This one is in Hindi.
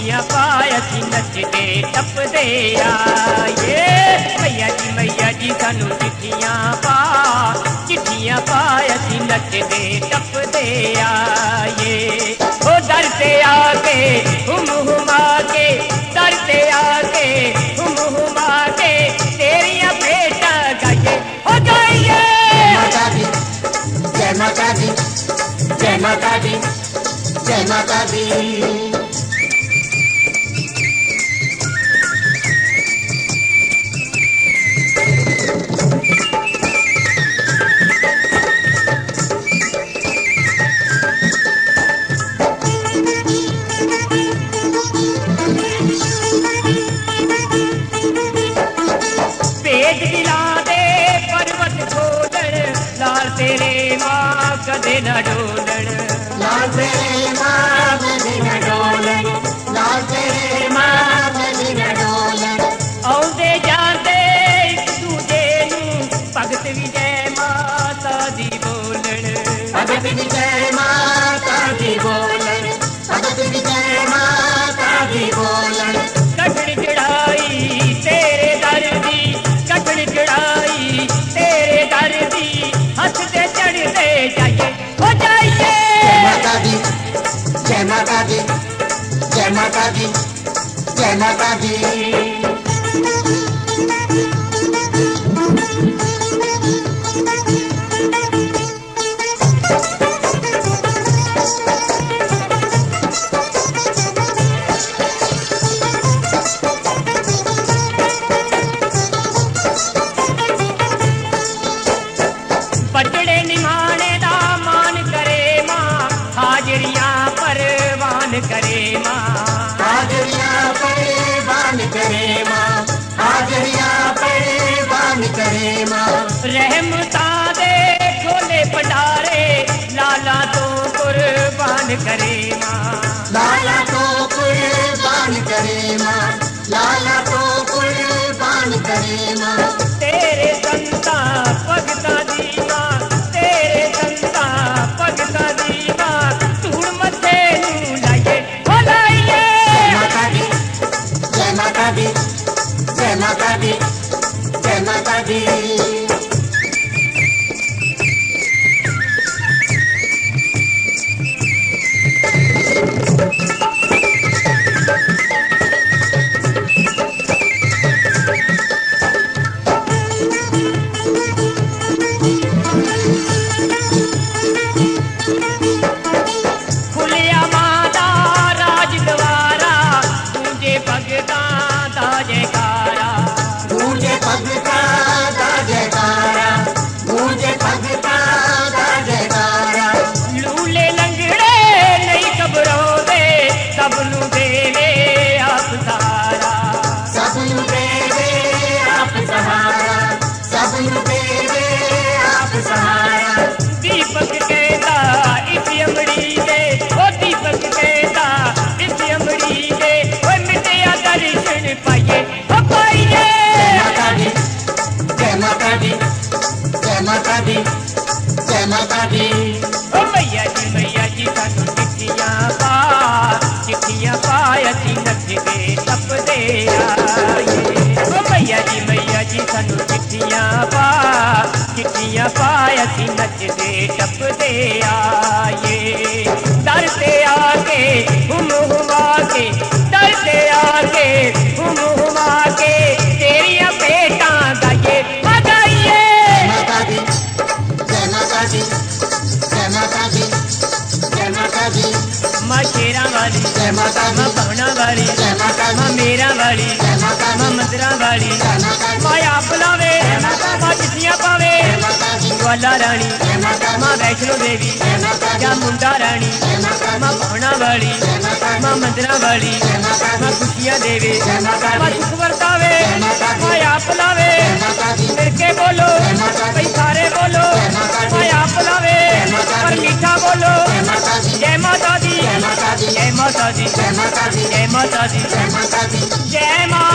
चिट्ठियां पाए असी नचदे टपदे आए। मैया जी सानू चिट्ठियां पाए असी नचदे टपदे आए। ओ दर ते आके हुमा के, दर ते आके हुमा के तेरियां भेंटां गाइए हो गाइए। माता दी जय माता दी, जय माता दी, जय माता दी। भेज दिला दे पर्वत छोड़न, लाल तेरे मां कदे न डोलन। लाल तेरे मां कदे न डोलन, लाल तेरे मां कदे न डोलन। आउंदे जांदे इक दूजे नूं भगत भी जय माता दी बोलन। भगत भी जय माता दी बोलन, भगत भी जय माता दी बोलन। कठड़ चढ़ाई तेरे दर दी, कठड़ चढ़ाई तेरे दर दी, हंसदे चढ़दे जाइए हो जाइए। जय माता दी, जय माता दी, जय माता दी, जय माता दी। बजड़े निमाने दा मान करे मां, हाजरियां परवान करे मां। हाजरियां परवान करे मां, हाजरियां परवान करे मां। रहमतां दे खोले भंडारे, लाला तो कुर्बान करे मां। लाला तो कुर्बान करे मां, लाला तो कुर्बान करे मां। तेरे संता भगतां दी मां, तेरे संता भगतां दी मां, धूड़ मथे नूं लाइए हो लाइए। जय माता दी, जय माता दी, जय माता दी, जय माता दी। खुलिया मां दा राज द्वारा, गूंजे भगतां दा जयकारा। गूंजे भगतां दा जयकारा, गूंजे भगतां दा जयकारा। लूले लंगड़े नहीं घबराउंदे, सब नूं देवे आप सहारा। सब नूं देवे आप सहारा, सब नूं देवे आप सहारा। दीपक कहता इस अमड़ी दे, ओ दीपक कहता इस अमड़ी दे, ओ मिटिया दर्शन पाइए हो पाइए। जय माता दी, जय माता दी, जय माता दी, जय माता दी। ओ मैया जी सानू चिट्ठियां पाए असी नचदे टपदे आए। ओ मैया जी सानू चिट्ठियां पाए असी नचदे टपदे आए। दर ते आके हुमा के, दर ते आके हुमा के तेरियां भेंटां गाइए हो गाइए। जय माता दी, जय माता दी, जय माता दी, जय माता दी। मां शेरां वाली, जय माता दी, मां पहुना वाली, जय माता दी, मां मेरा वाली, जय माता दी, मां मंदिरां वाली, जय माता दी, मां आप लावे, जय माता दी, मां चिट्ठियां पावे, जय माता दी, ग्वाला रानी, जय माता दी, मां वैष्णो देवी, जय माता दी, या मुंडा रानी, जय माता मां दी, पहुना वाली, जय माता दी, मां मंदिरां वाली, जय माता दी, मां खुशियां देवे, जय माता मां दी, सुख वरतावे, जय माता दी, मां आप लावे, जय माता दी, मिलके बोलो, जय माता दी, भाई सारे बोलो, जय माता दी, मां आप लावे, जय माता पर दी, मीठा बोलो, जय माता दी, जय माता दी, जय माता दी, जय माता दी, जय माता दी, जय माता दी, जय माता दी। जय माता।